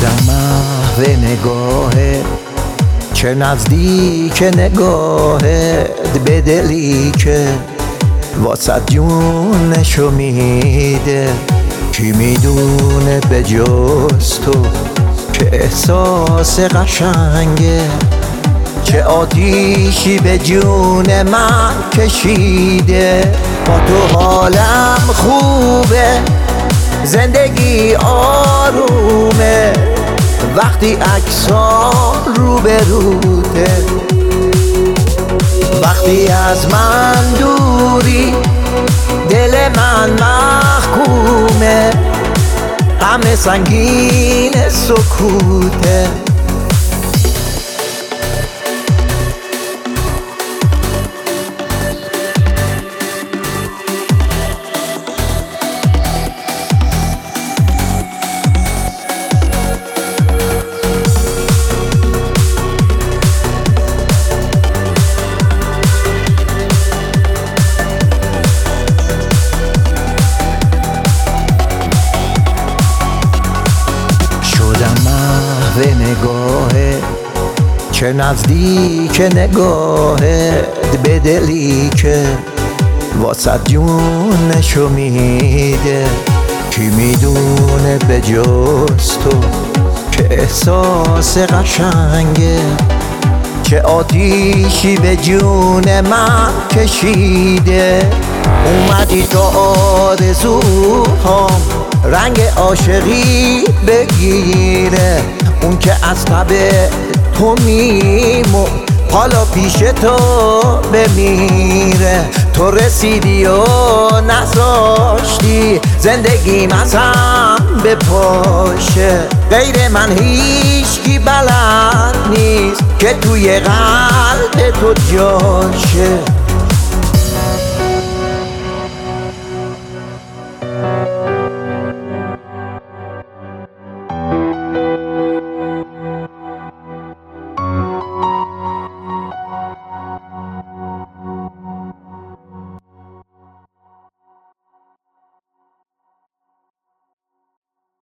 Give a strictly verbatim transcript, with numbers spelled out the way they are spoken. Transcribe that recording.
شدم محو نگاهت، چه نزدیک نگاهت به دلی که واسه جونشو میده. کی میدونه به جز تو که احساس قشنگه، چه آتیشی به جون من کشیده. با تو حالم خوبه، زندگی آرومه، وقتی عکس‌ها رو به روته. وقتی از من دوری دل من محکومه، غم سنگین سکوته. محو نگاهت، چه نزدیک نگاهت به دلی که واسه جونشو میده. کی میدونه به جز تو که احساس قشنگه، چه آتیشی به جون من کشیده. اومدی تو آرزوهام رنگ عاشقی بگیره، اون که از تب تو میمون حالا پیش تو بمیره. تو رسیدی و نذاشتی زندگیم از هم بپاشه، غیر من هیچکی بلد نیست که توی قلب تو جاشه.